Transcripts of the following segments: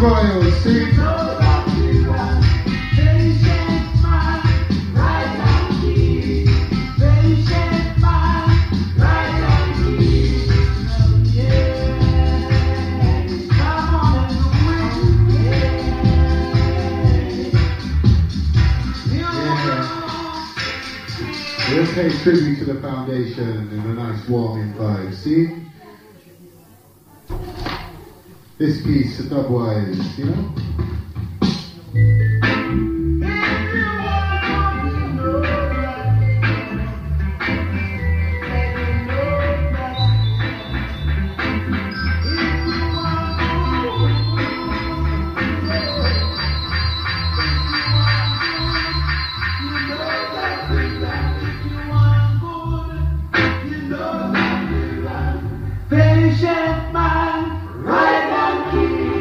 Royals, see? We'll pay tribute to the foundation in a nice warming vibe, see? This piece, the Dubwise, you know? Patient man, right on key.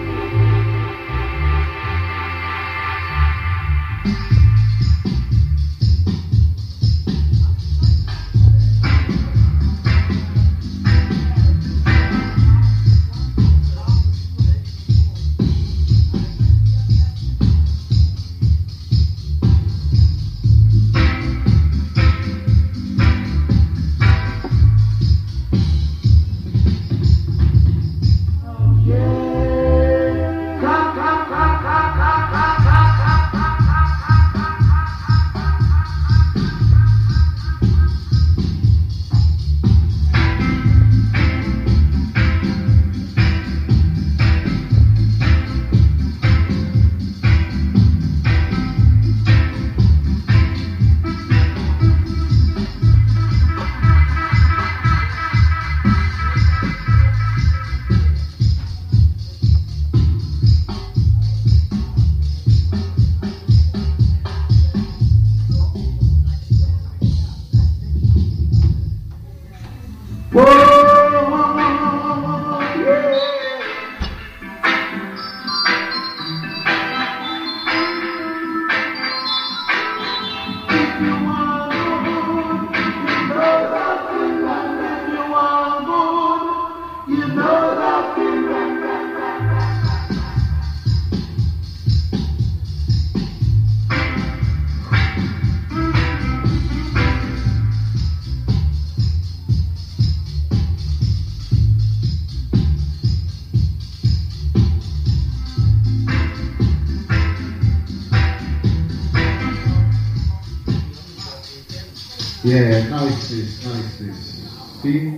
Yeah, nice this. See?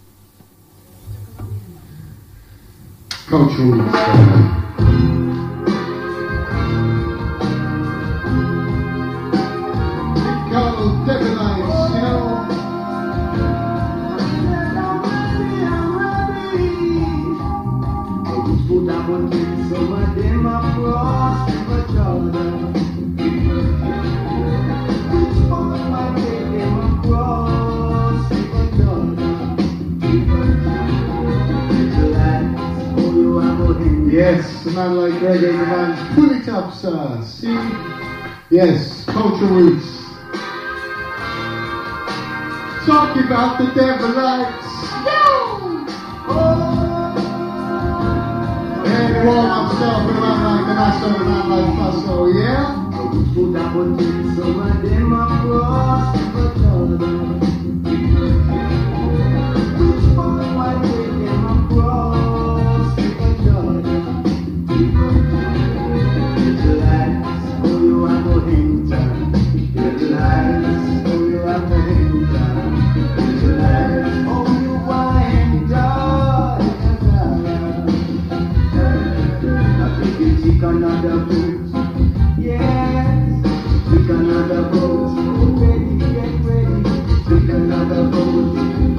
Cultural stuff. Yes, a man like reggae demands, pull it up, sir. See? Yes, cultural roots. Talk about the Devilites. And warm up stuff around like the national man like Faso, yeah? Put up on things, some of them across the Jordan. Which one might take them across the Jordan? Little lights, oh you are no hinter. Little lights, oh you are no hinter. Little lights, oh you are hinter. I think you take another boat. Yes, take another boat. Get ready. Take another boat.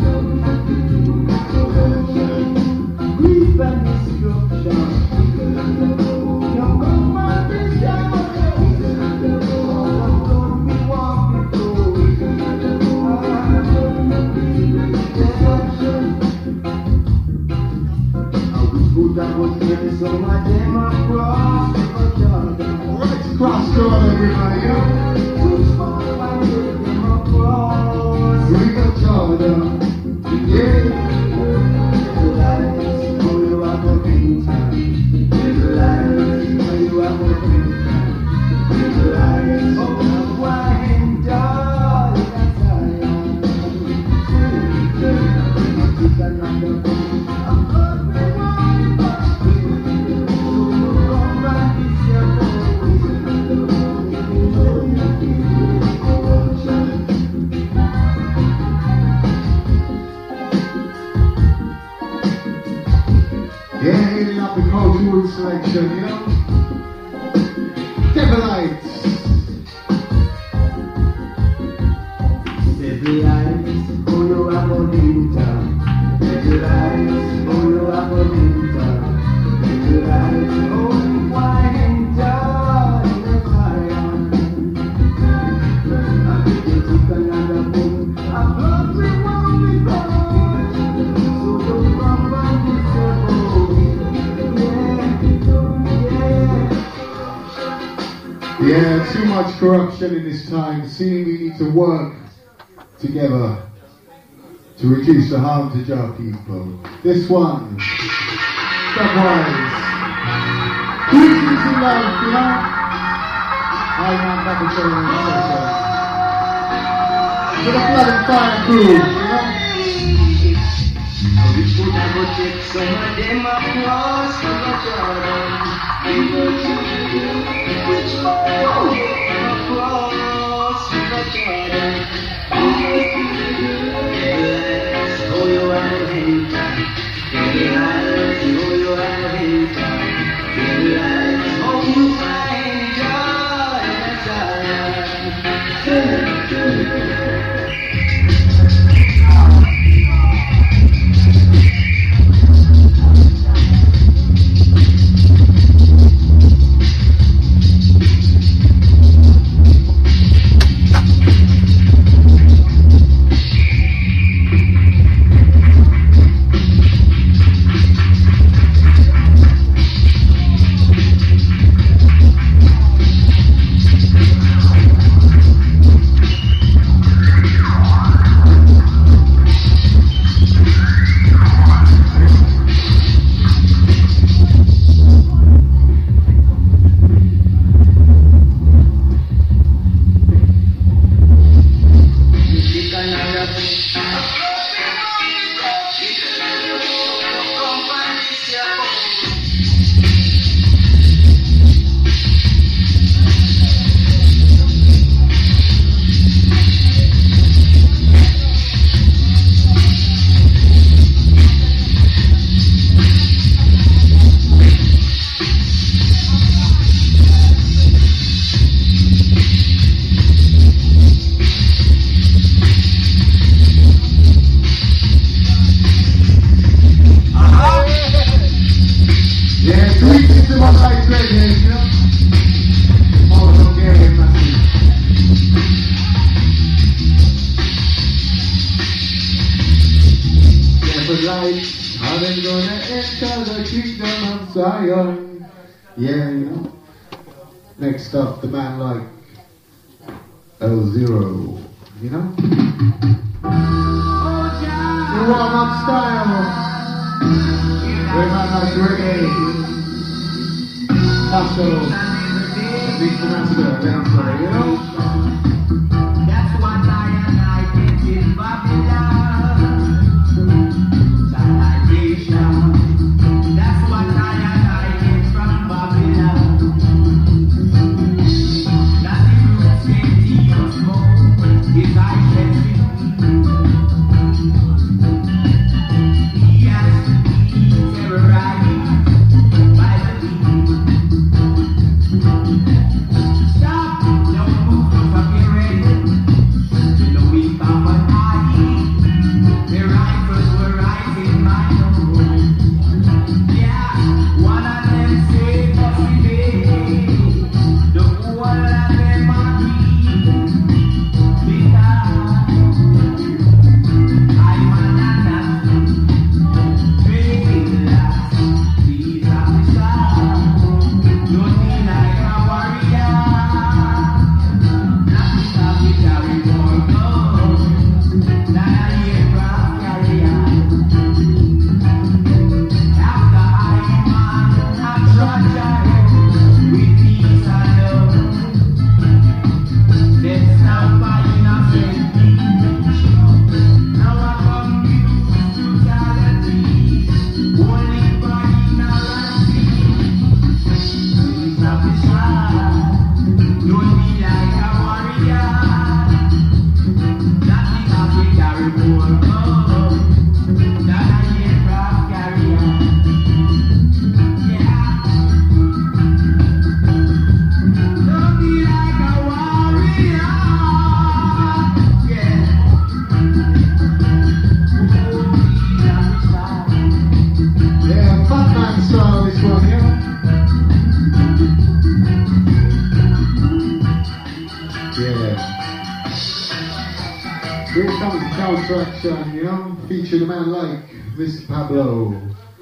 Grief and destruction. Take another boat. Your command is down. Take another boat. Don't be walking through. Take another boat. Destruction. I wish good I was getting some of them across. Cross Jordan, everybody, yeah? River Jordan, yeah. Little lights, oh you are no painter. Little connection, you know? Devilites. Devilites, oh you are bonita. Devilites, oh you are bonita. Devilites, oh you are enjoy the fire. I think you took another boom. I'm not the one we got. So don't come back and say, yeah, too much corruption in this time. See, we need to work together to reduce the harm to our people. This one, Stepwise. Peace and love, you know? I'm not Papa Cherry and Sasha. To the Blood and Fire crew, you know? We could have take some of them across the Jordan. Which one across the Jordan? Yes, oh you are the hater. Yes, oh you are the hater. Yes, oh you Yeah, you know. Next up, the man like L0, you know? The warm-up style. Very man like reggae. Hustle. Big master, dancer, you know? That's what I get in Babylon. Salvation. That's what I get from Babylon. Nothing will change your smoke if I can be. He has to be terrorized by the people. Stop, don't move from here. attraction, you know, featuring a man like Mr. Pablo.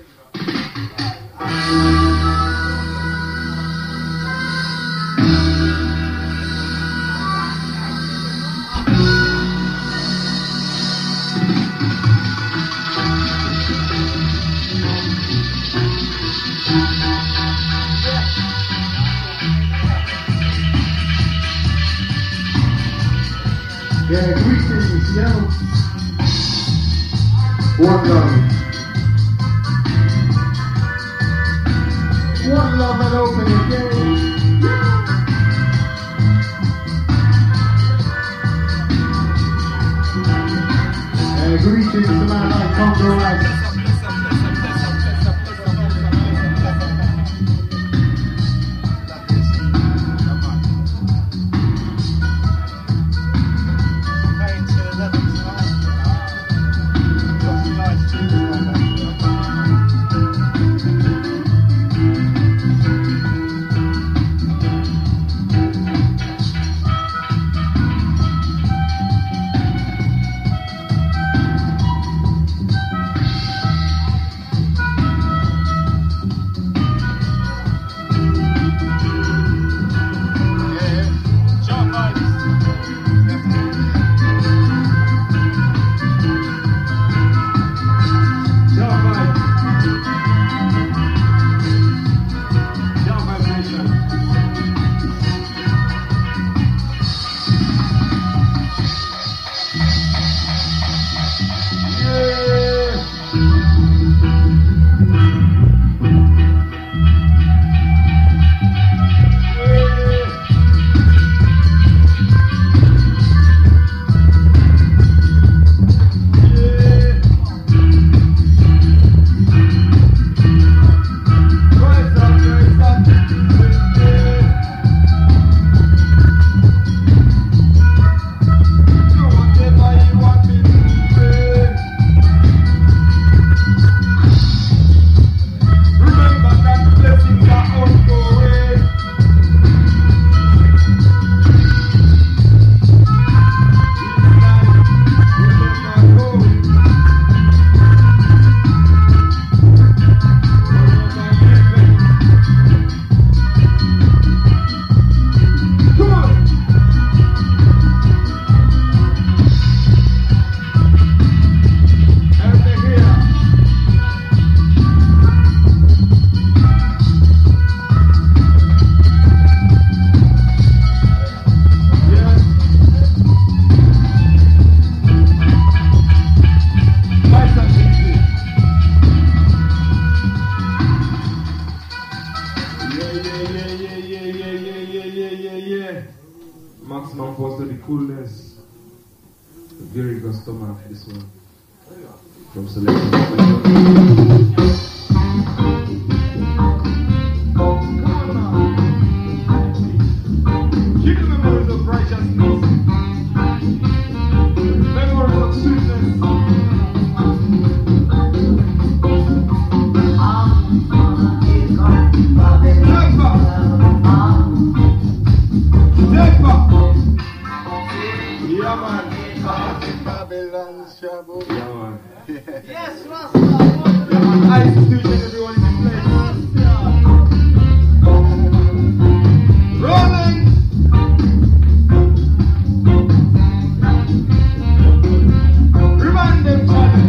Yeah, greetings, yeah. One love. One love and open again. Greetings to man like Congo Rice. Maximum force to the coolness. Very customer for this one. From Selection. Keep the memories of righteousness. Memories of sweetness. Yeah, man. Babylon's trouble. Yeah, man. Yes, Rasta. Yeah, man. Ice Station, everyone in the place. Rolling. Remind them, Charlie.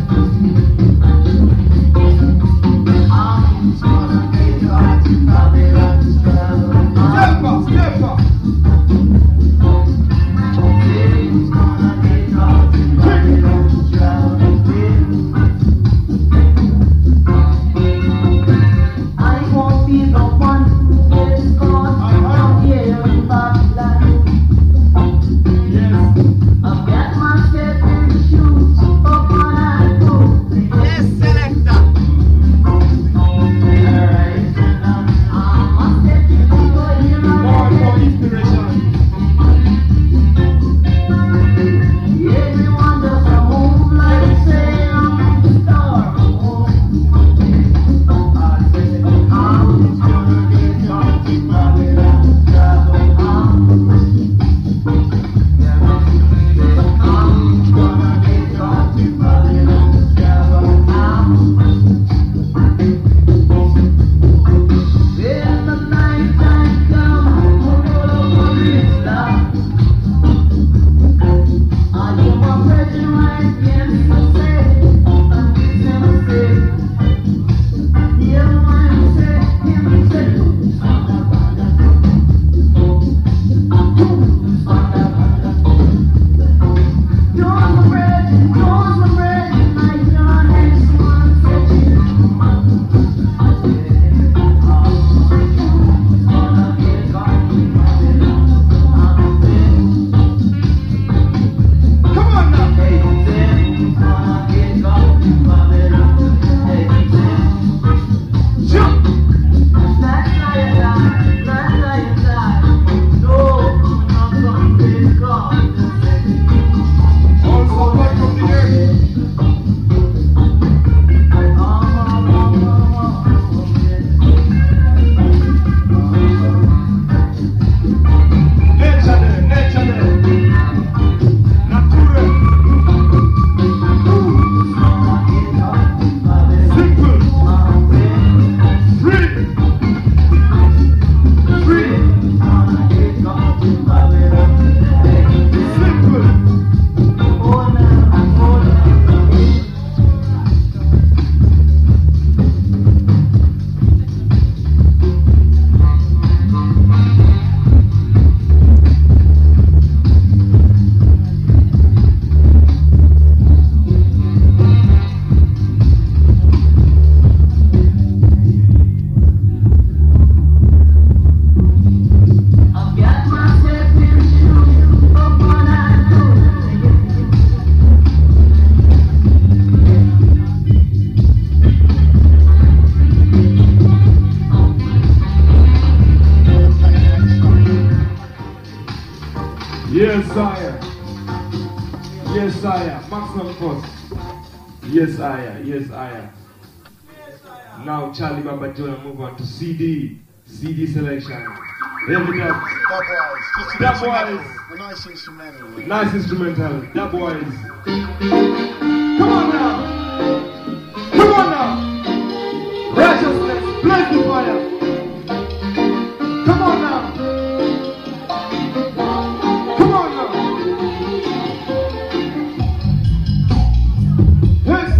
Step up, step up. Yes, sire. Yes, sire. Maximum force. Yes, sire. Yes, sire. Now Charlie Baba Jonah move on to CD. CD selection. Every up. Dubwise. A nice instrumental. Nice instrumental. Dubwise. Come on now. Come on now. Righteousness. Bless the fire. Come on now. Come on now. Yes.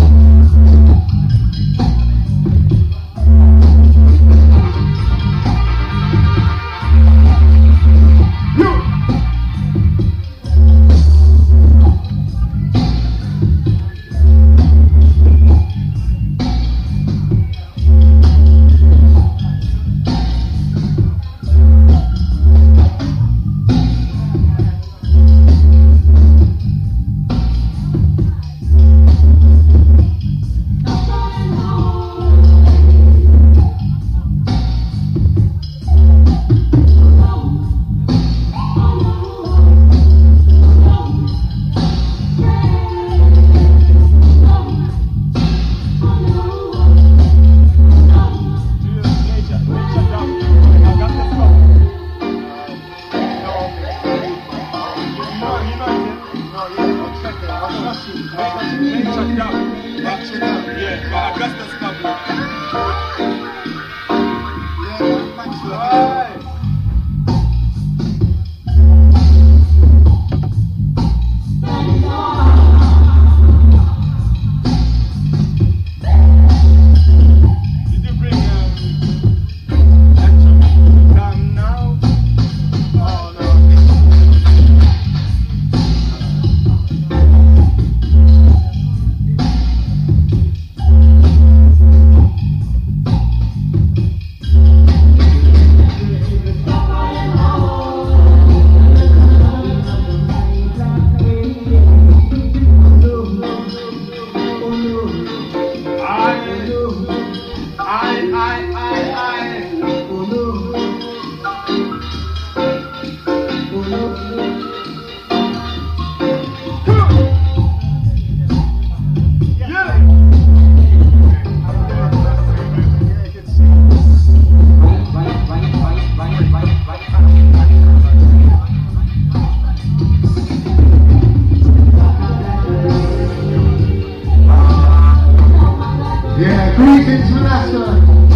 Greetings, Vanessa.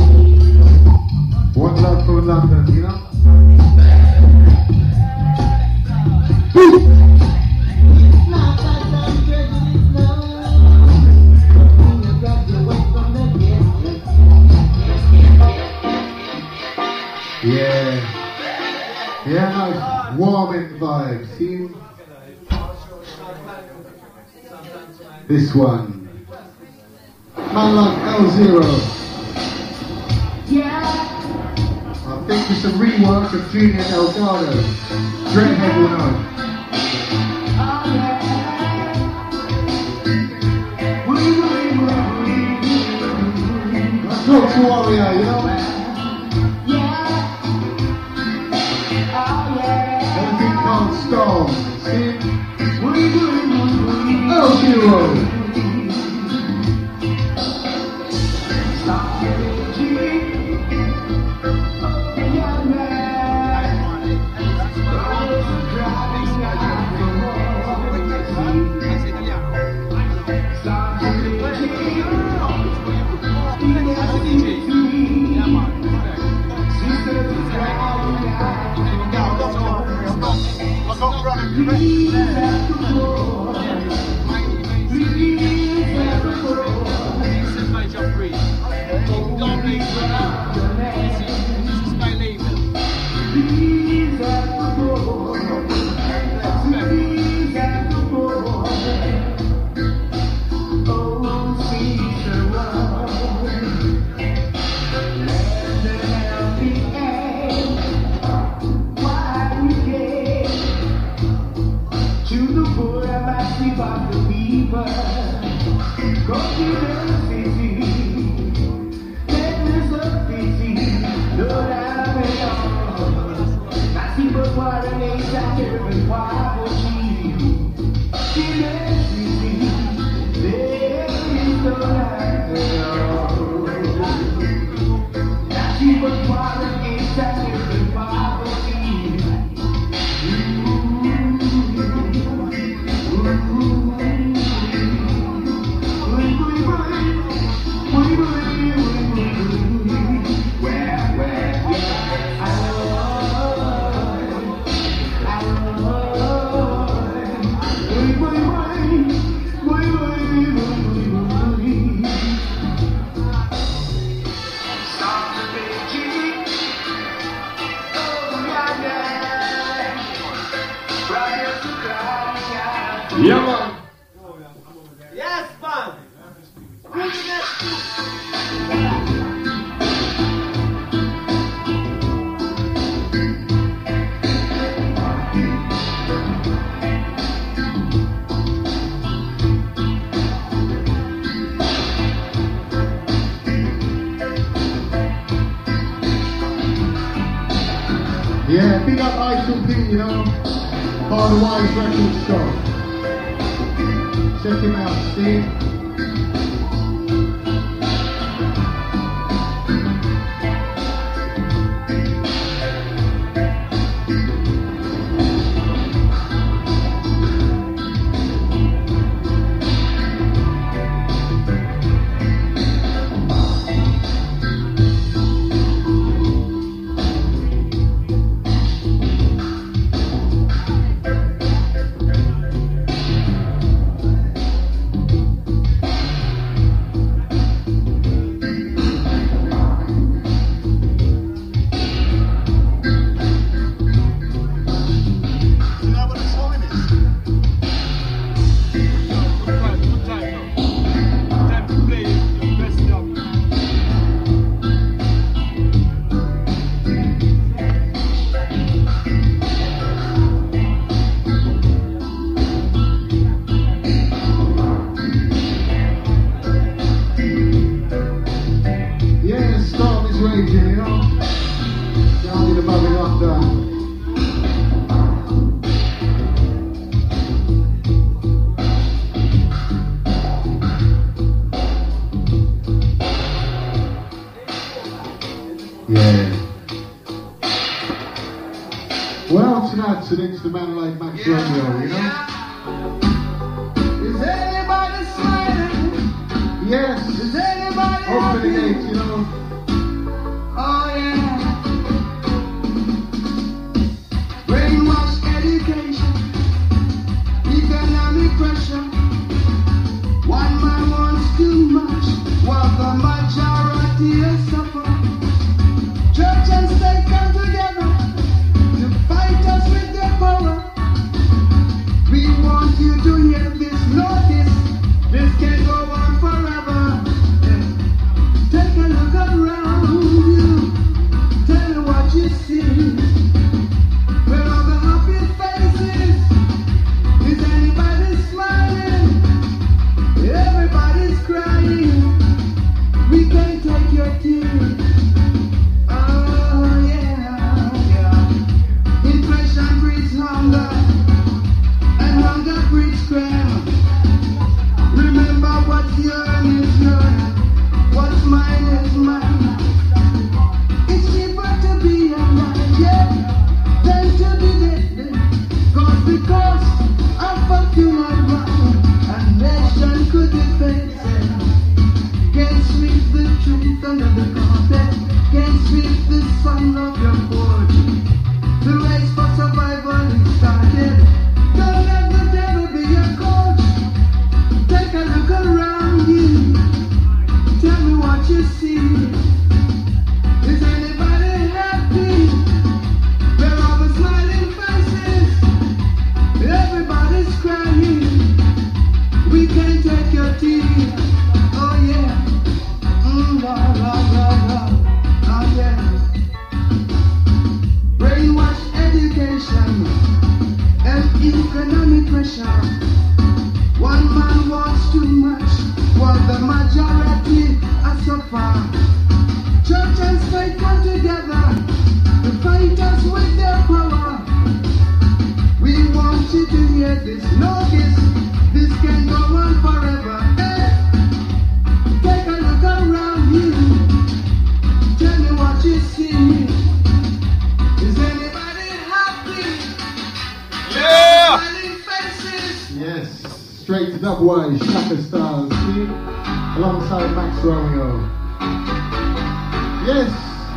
One love from London, you know? Boom. Warming vibes. See? This one. Man like L0. I think it's a rework of Junior Delgado. Dreadhead will know. Talk to Warrior, you know? Everything can't stop. See? L0. Yeah, man. Yes, man. Yeah, big up I2P, you know, part of the Wise Records shop. Check him out, Steve. Well, tonight's an instrumental like Max Romeo, you know? Is anybody smiling? Yes. Is anybody Open the happy? gates, you know? Oh yeah. Brainwash education, economic pressure. One man wants too much, while the majority is suffer. Church and state come together to fight us with their could defend them. Can't sweep the truth under the carpet. Can't sweep the sun of your porch. The race for survival is started. Don't let the devil be your coach. Take a look around you. Tell me what you see. Is anybody happy? Where are the smiling faces? Everybody's crying. We can't take your tears. Oh yeah. La la la la. Oh yeah. Brainwash education and economic pressure. One man wants too much, while the majority are suffer. Church and state come together to fight us with their power. We want you to hear this. Know this can go on forever. Hey, take a look around you. Tell me what you see. Is anybody happy? Yeah! Smiling faces. Yes, straight to Dubwise, Shaka Stars, see? Alongside Max Romeo. Yes!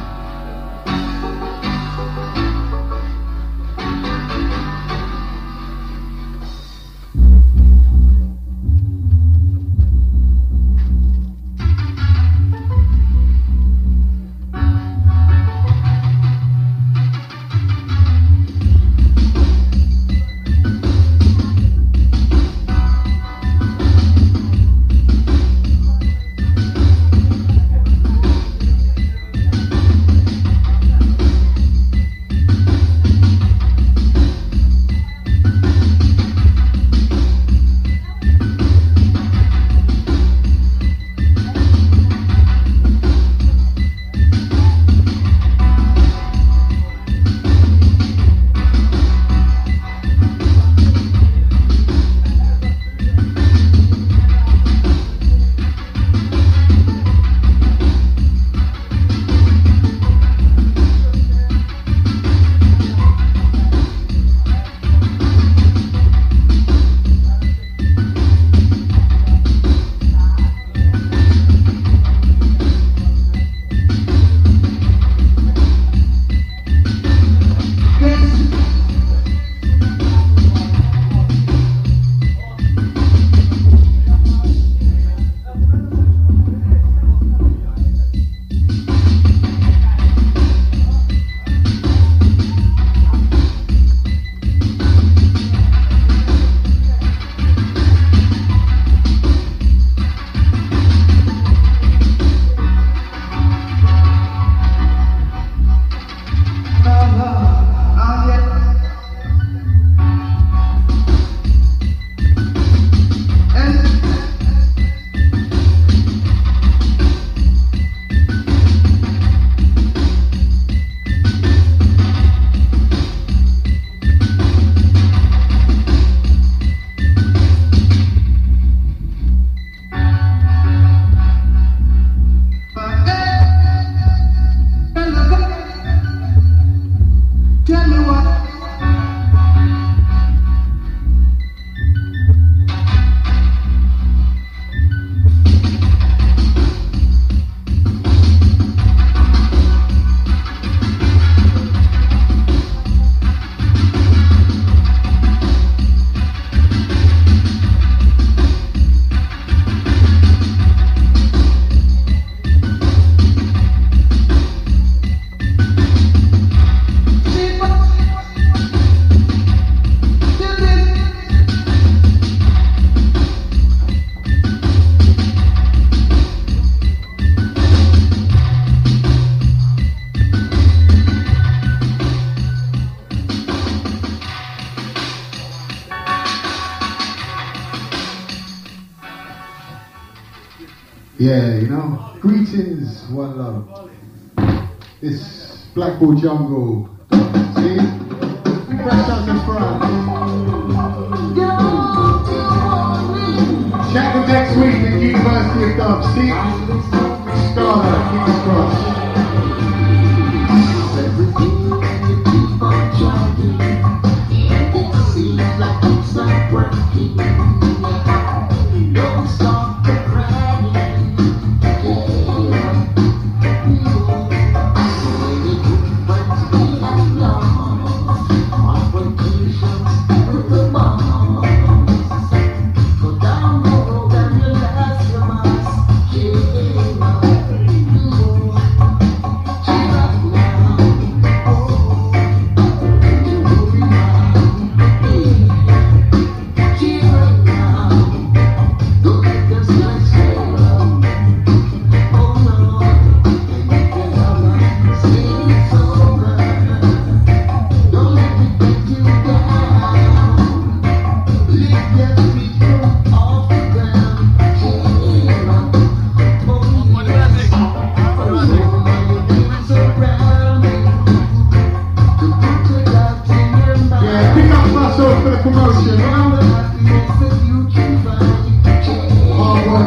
Yeah, you know, greetings, one love. This Blackpool jungle, see? Fresh out the front. Check them next week at University of Dubs, see? Scholar, King's Cross. Don't stop.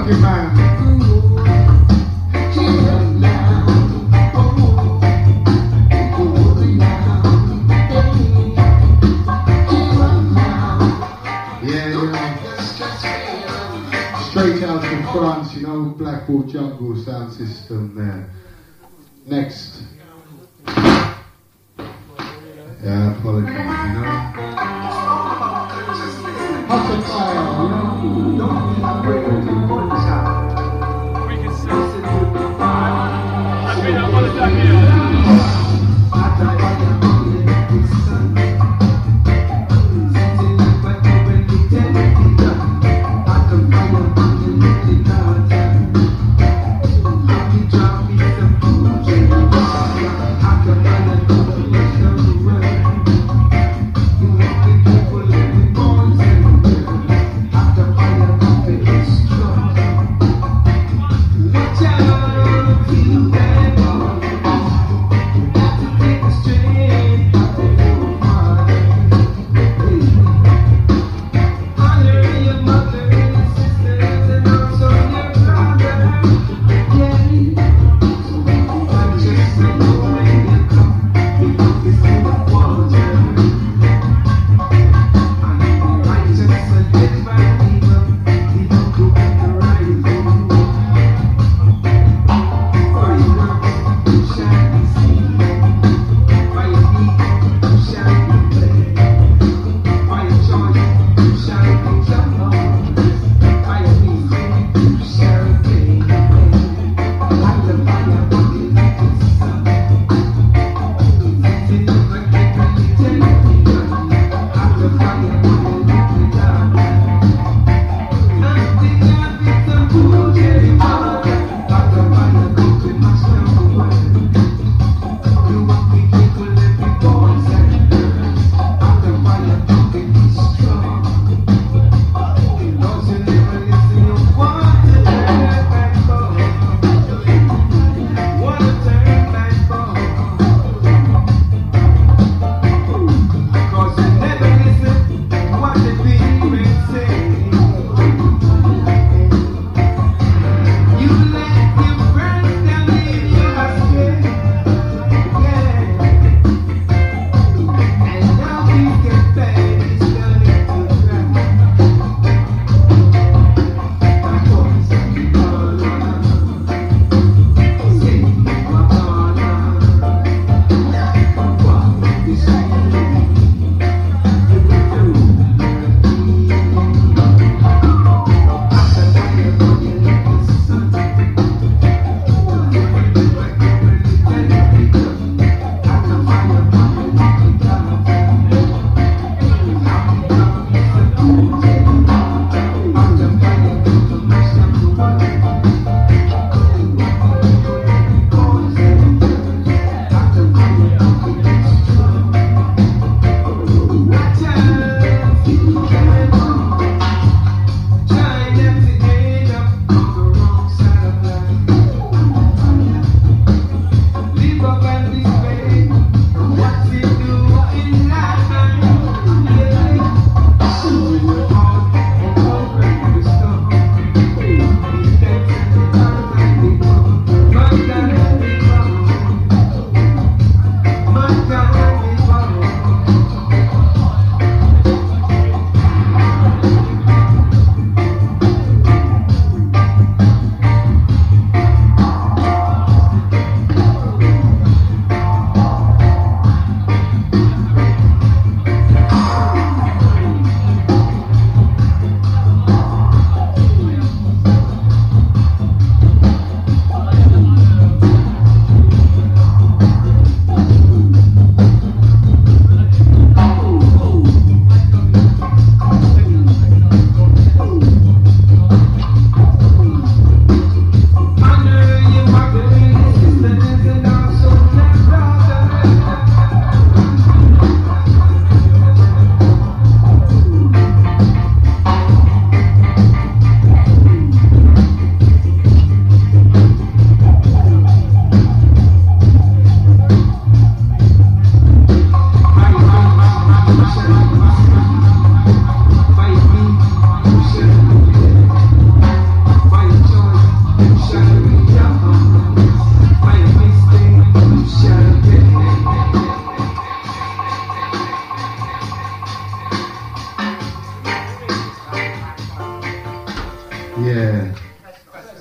working man. Yeah, you know, straight out from France, you know, Blackwall Jungle sound system there. Next. Yeah, apologies, you know. Hot and fire, you know. We can see. We don't want to die here.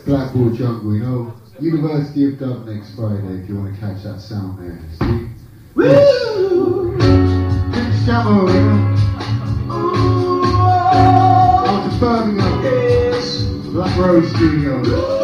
Blackpool Jungle, you know. University of Dub next Friday if you want to catch that sound there. See? Woo! Big Scamo, you know. Out to Birmingham. Black Rose Studio.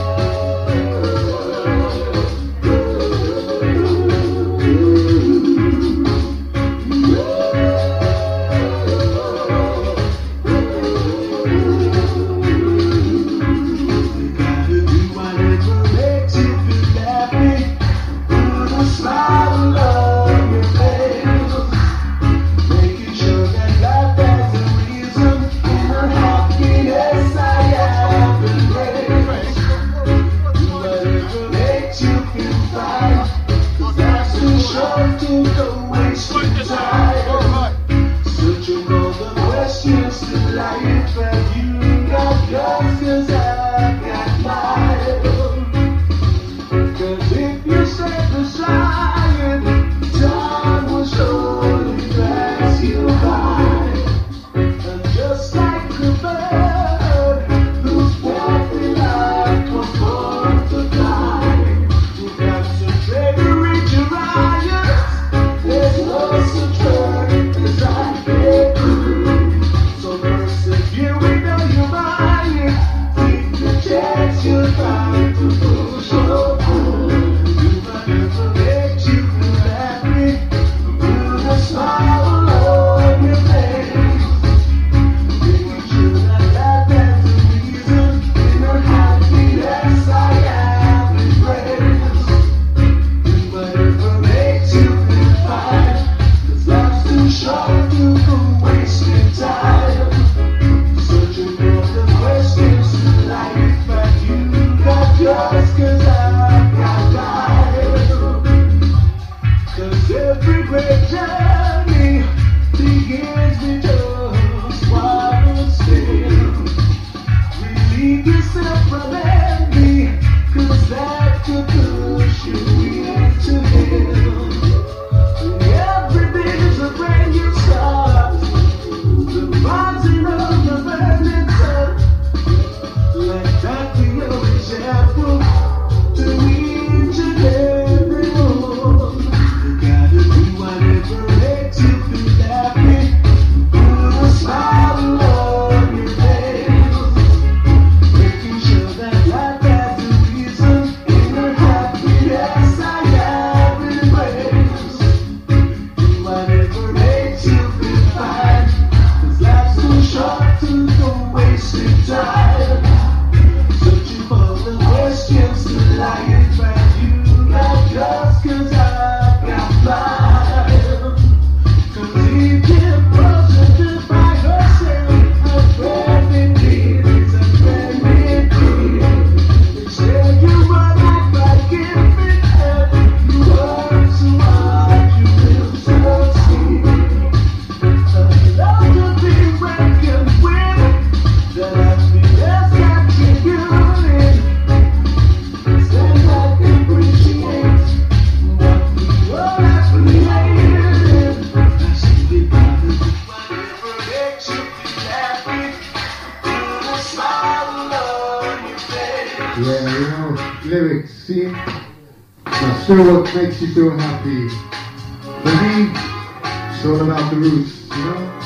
Still what makes you feel happy. For me, it's all about the roots, you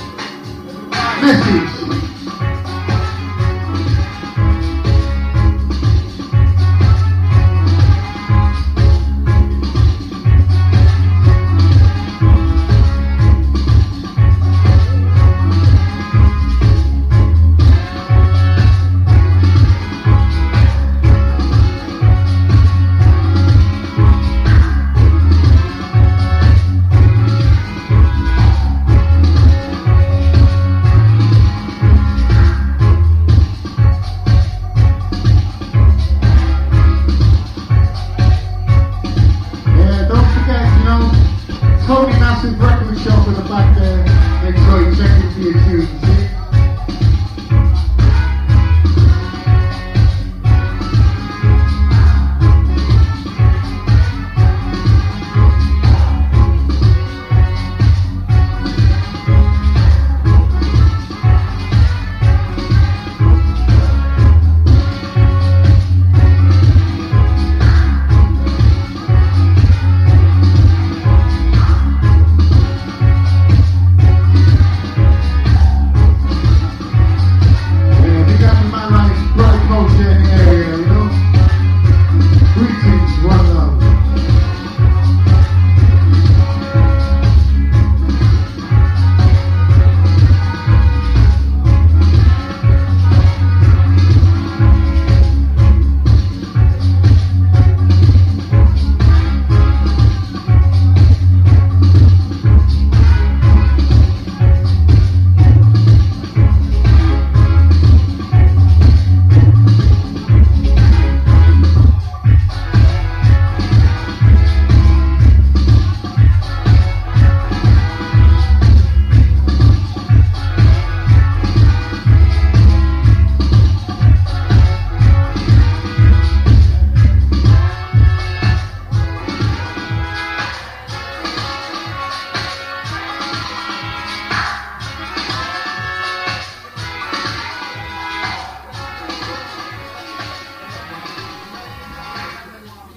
know? Message!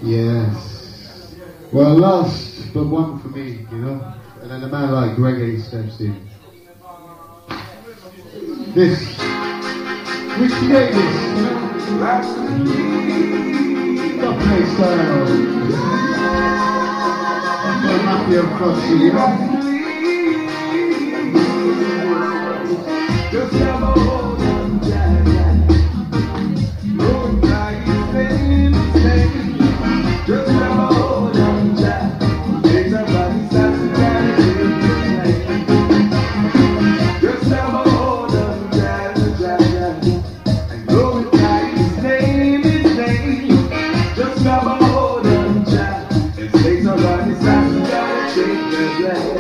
Yes. Well, last but one for me, you know. And then a man like Reggae steps in. This, Richie Davis, you know. Got play style. Got Mafia Foxy, you know. Just have a hold on, Jack. Don't try to say anything. Just have a hold on, Jack. Take somebody starts to try to do it. Just have a hold on, Jack. And go and try to say anything. Just have a hold on, Jack. And take somebody starts to try to shake their leg.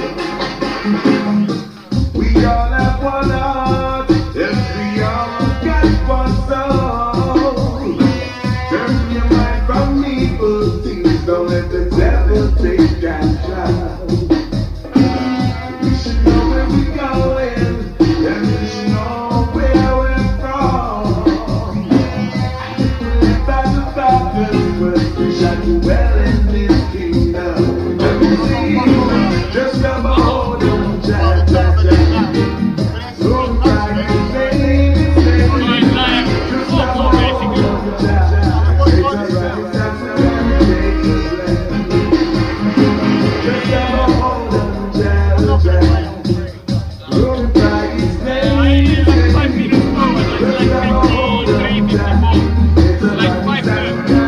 We all have one heart, and we all got one soul. Turn your mind from evil things, don't let the devil take control. We should know where we're going, and we should know where we're from. Live by the Father's word, we shall do well in this kingdom. Let me see, just grab a hold on, Jack. Don't try to say anything. Just grab a hold on, Jack. It's alright, that's how we take the blame. Just grab a hold on, Jack. Don't try to say anything. Just grab a hold on, Jack. It's alright, that's how we take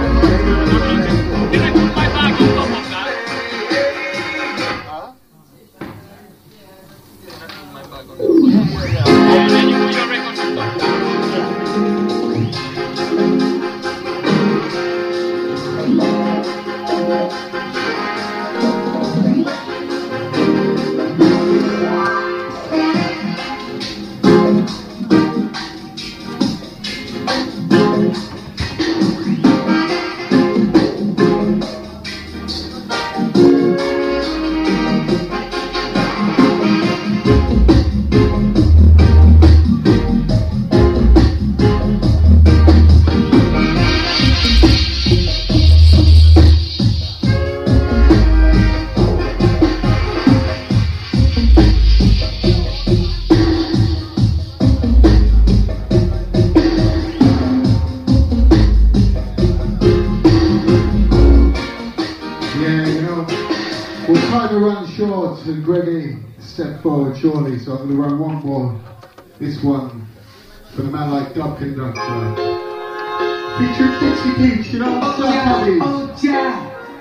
And Greggy stepped forward shortly, so I'm going to run one more. This one for the man like Dub Conductor. Featuring Dixie Peach, you know, so happy. Oh, yeah.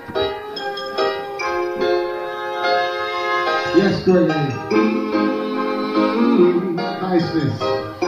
Yes, Greggy. Niceness.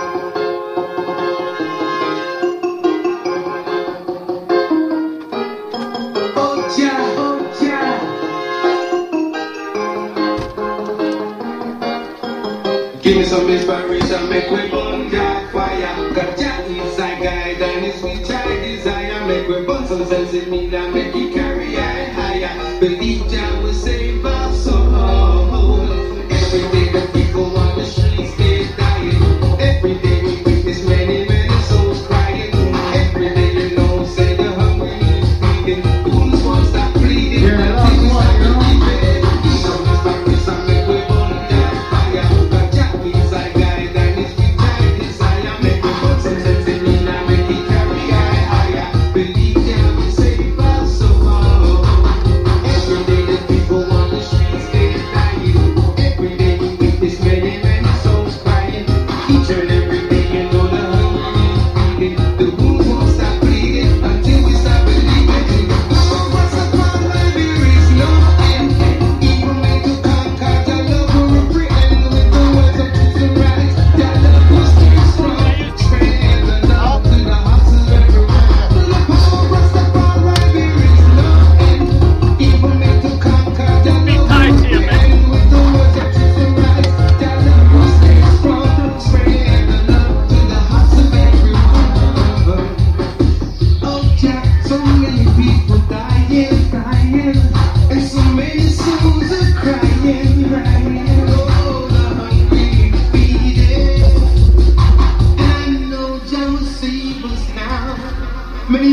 Give me some inspiration, make we burn that fire. Got Jah inside guide and it's we try desire. Make we burn some sense in me that make it carry higher. Believe Jah will save our soul. Every day the people on the streets they dying. Every day we witness many souls crying. Every day you know say the hungry is feeding. The wounds won't stop bleeding. Yeah, that's one, you know. Some inspiration, make we burn that fire. Got Jah inside guide and it's we try desire. Make we burn some sense in me that make it carry higher. Believe Jah will save our soul. Every day the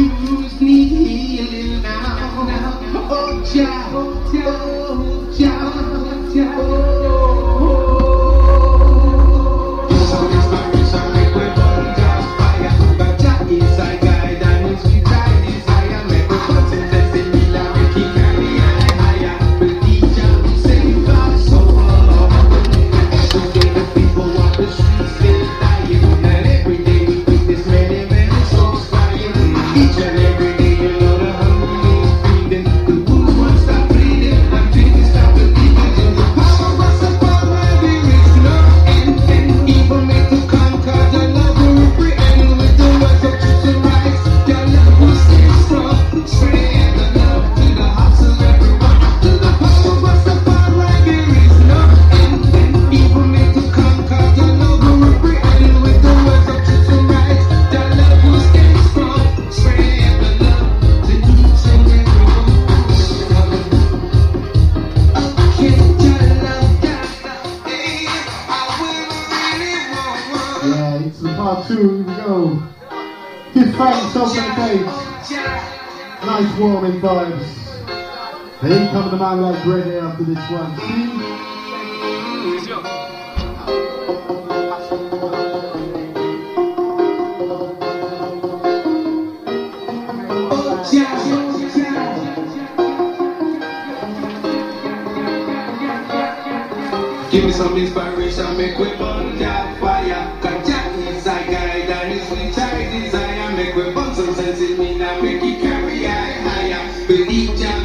wounds need healing now. Oh, Jah, oh, Jah, oh, Jah, oh. Some inspiration make we burn God's fire, but Jah is our guide and His sweet desire make we burn some sense in me that make it carry higher. Believe Jah will save our soul. Every day the people walk the streets they dying, and every day we witness many souls crying. Each and every day you know the hungry is breathing, the wounds won't stop bleeding until we stop believing in the power of Rastafari. There is no end, and evil made to conquer. Your love will reprehend with the words of truth and right. Your love will stay strong, spread the love to the hearts of everyone. To the power of Rastafari, there is no end, and evil made to conquer. Your love will reprehend with the words of truth and right. Your love will stay strong, spread the love to each and everyone. Okay, your love, hey, I will really want. Yeah, it's the part 2, here we go. Give thanks, open the gates. Nice warming vibes. They come the man like bread here after this one. See? Give me some inspiration, make we burn that fire. Cause Jah is our guide and His sweet desire make we burn some sense in me now make it carry higher. Believe Jah